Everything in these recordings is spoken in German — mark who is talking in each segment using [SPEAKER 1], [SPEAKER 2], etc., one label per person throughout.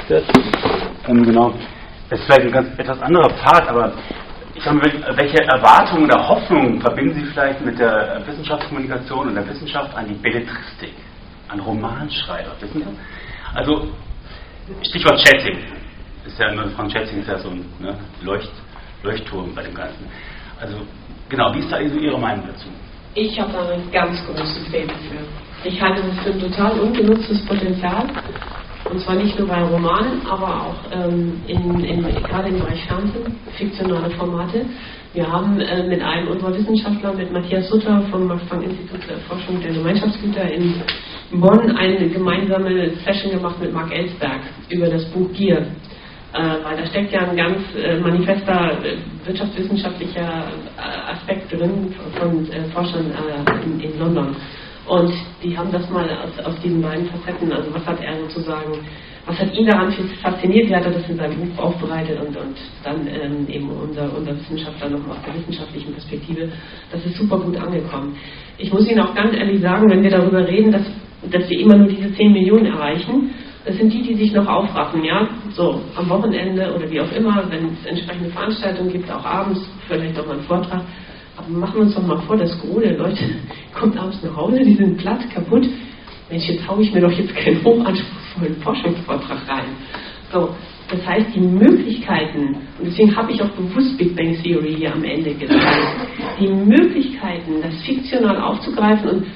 [SPEAKER 1] wird. Genau. Das ist vielleicht ein etwas anderer Pfad, aber ich sage mal, welche Erwartungen oder Hoffnungen verbinden Sie vielleicht mit der Wissenschaftskommunikation und der Wissenschaft an die Belletristik, an Romanschreiber, wissen Sie? Also, Stichwort Schätzing. Ist ja, Frank Schätzing ist ja so ein Leuchtturm bei dem Ganzen. Also, genau, wie ist da Ihre Meinung dazu?
[SPEAKER 2] Ich habe da ein ganz großes Faible für. Ich halte das für ein total ungenutztes Potenzial. Und zwar nicht nur bei Romanen, aber auch gerade im Bereich Fernsehen, fiktionale Formate. Wir haben mit einem unserer Wissenschaftler, mit Matthias Sutter vom Max-Planck-Institut für Erforschung der Gemeinschaftsgüter in Bonn, eine gemeinsame Session gemacht mit Mark Ellsberg über das Buch Gier. Weil da steckt ja ein ganz manifester wirtschaftswissenschaftlicher Aspekt drin von Forschern in London. Und die haben das mal aus diesen beiden Facetten, also was hat er sozusagen, was hat ihn daran fasziniert, wie hat er das in seinem Buch aufbereitet und dann eben unser Wissenschaftler nochmal aus der wissenschaftlichen Perspektive, das ist super gut angekommen. Ich muss Ihnen auch ganz ehrlich sagen, wenn wir darüber reden, dass wir immer nur diese 10 Millionen erreichen, das sind die sich noch aufraffen, ja, so am Wochenende oder wie auch immer, wenn es entsprechende Veranstaltungen gibt, auch abends, vielleicht auch mal einen Vortrag. Aber machen wir uns doch mal vor, das Gros der Leute kommt abends nach Hause, die sind platt, kaputt. Mensch, jetzt haue ich mir doch jetzt keinen hochanspruchsvollen Forschungsvortrag rein. So, das heißt, die Möglichkeiten, und deswegen habe ich auch bewusst Big Bang Theory hier am Ende gezeigt, die Möglichkeiten, das fiktional aufzugreifen, und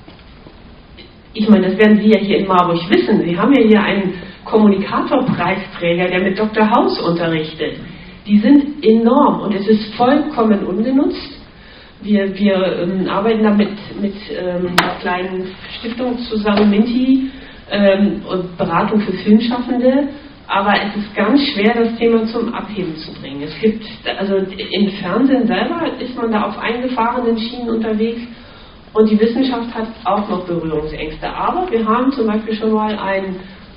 [SPEAKER 2] ich meine, das werden Sie ja hier in Marburg wissen, Sie haben ja hier einen Kommunikatorpreisträger, der mit Dr. House unterrichtet. Die sind enorm und es ist vollkommen ungenutzt. Wir arbeiten da mit einer kleinen Stiftung zusammen, Minty, und Beratung für Filmschaffende. Aber es ist ganz schwer, das Thema zum Abheben zu bringen. Es gibt, also im Fernsehen selber ist man da auf eingefahrenen Schienen unterwegs und die Wissenschaft hat auch noch Berührungsängste. Aber wir haben zum Beispiel schon mal einen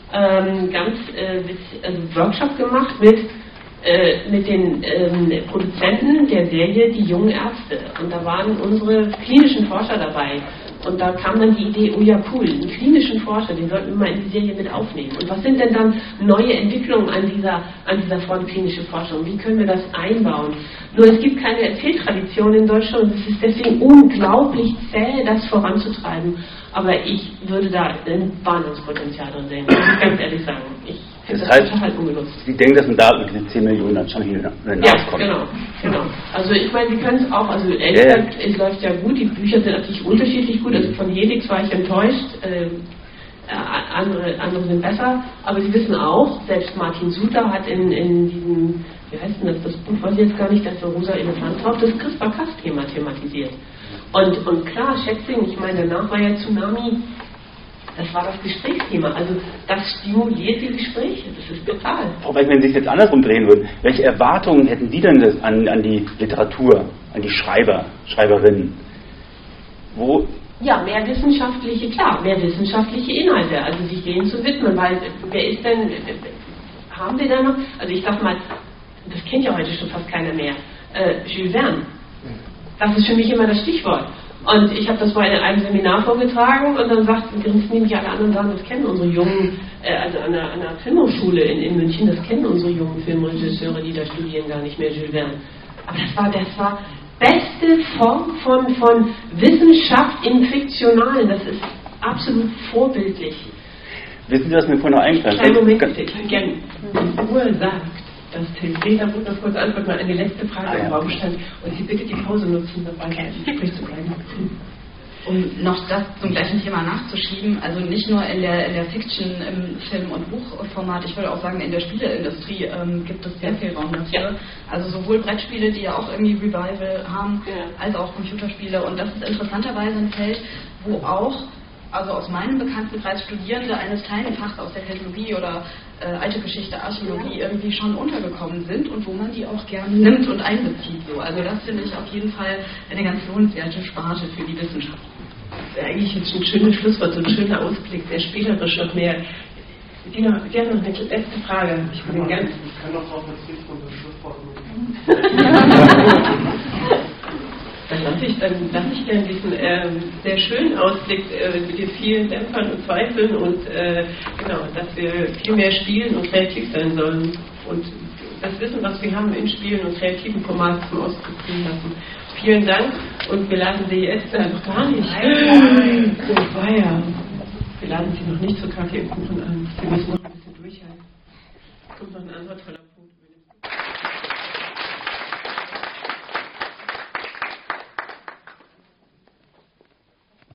[SPEAKER 2] Workshop gemacht mit den Produzenten der Serie Die jungen Ärzte. Und da waren unsere klinischen Forscher dabei. Und da kam dann die Idee, oh ja cool, einen klinischen Forscher, den sollten wir mal in die Serie mit aufnehmen. Und was sind denn dann neue Entwicklungen an dieser Front klinische Forschung? Wie können wir das einbauen? Nur es gibt keine Erzähltradition in Deutschland und es ist deswegen unglaublich zäh, das voranzutreiben. Aber ich würde da ein Wahnsinnspotenzial drin sehen, muss ich ganz ehrlich sagen.
[SPEAKER 1] Das heißt, Sie denken, dass man da mit den 10 Millionen dann schon hinauskommt?
[SPEAKER 2] Ja, genau. Also ich meine, Sie können es auch, also ehrlich gesagt, es läuft ja gut, die Bücher sind natürlich unterschiedlich gut, also von Helix war ich enttäuscht, andere sind besser, aber Sie wissen auch, selbst Martin Suter hat in diesem, wie heißt denn das Buch, weiß ich jetzt gar nicht, das so rosa Elefant drauf, das CRISPR-Cas-Thema thematisiert. Und klar, Schätzing, ich meine, danach war ja Tsunami, das war das Gesprächsthema. Also das stimuliert die Gespräche. Das ist total.
[SPEAKER 1] Frau Beck, wenn Sie es jetzt andersrum drehen würden, welche Erwartungen hätten Sie denn an die Literatur, an die Schreiberinnen?
[SPEAKER 2] Ja, mehr wissenschaftliche Inhalte, also sich denen zu widmen, weil wer ist denn, haben wir da noch, also ich sag mal, das kennt ja heute schon fast keiner mehr, Jules Verne. Das ist für mich immer das Stichwort. Und ich habe das mal in einem Seminar vorgetragen und dann grinsten nämlich alle anderen und sagen, das kennen unsere jungen, also an der Filmhochschule in München, das kennen unsere jungen Filmregisseure, die da studieren, gar nicht mehr Jules Verne. Aber das war beste Form von Wissenschaft im Fiktionalen. Das ist absolut vorbildlich.
[SPEAKER 1] Wissen Sie, was mir vorhin noch eingefallen ist?
[SPEAKER 2] Kleinen Moment bitte, ich kann gerne. Die Uhr sagt, dass Till Peter gut noch kurz antworten, weil eine letzte Frage im Raum stand und Sie bitte die Pause nutzen, dabei übrig zu bleiben.
[SPEAKER 3] Um noch das zum gleichen Thema nachzuschieben, also nicht nur in der Fiction, im Film- und Buchformat, ich würde auch sagen, in der Spieleindustrie gibt es sehr viel Raum dafür. Ja. Also sowohl Brettspiele, die ja auch irgendwie Revival haben, als auch Computerspiele. Und das ist interessanterweise ein Feld, wo auch, also aus meinem Bekanntenkreis, Studierende eines kleinen Fachs aus der Philologie oder alte Geschichte, Archäologie irgendwie schon untergekommen sind und wo man die auch gerne nimmt und einbezieht. So. Also das finde ich auf jeden Fall eine ganz lohnenswerte Sparte für die Wissenschaft.
[SPEAKER 2] Das ist eigentlich jetzt ein schönes Schlusswort, so ein schöner Ausblick, sehr spielerisch noch mehr. Sie haben noch eine letzte Frage. Ich kann
[SPEAKER 4] noch auf das Stichwort das Schlusswort nutzen.
[SPEAKER 2] Dann lasse ich gerne diesen sehr schönen Ausblick mit den vielen Dämpfern und Zweifeln und genau, dass wir viel mehr spielen und kreativ sein sollen und das Wissen, was wir haben in Spielen und kreativen Formaten zum Ausdruck bringen lassen. Vielen Dank und wir laden Sie jetzt noch gar nicht. Nein. Wir laden Sie noch nicht zu Kaffee und Kuchen an. Sie müssen noch ein bisschen durchhalten. Kommt noch ein anderer toller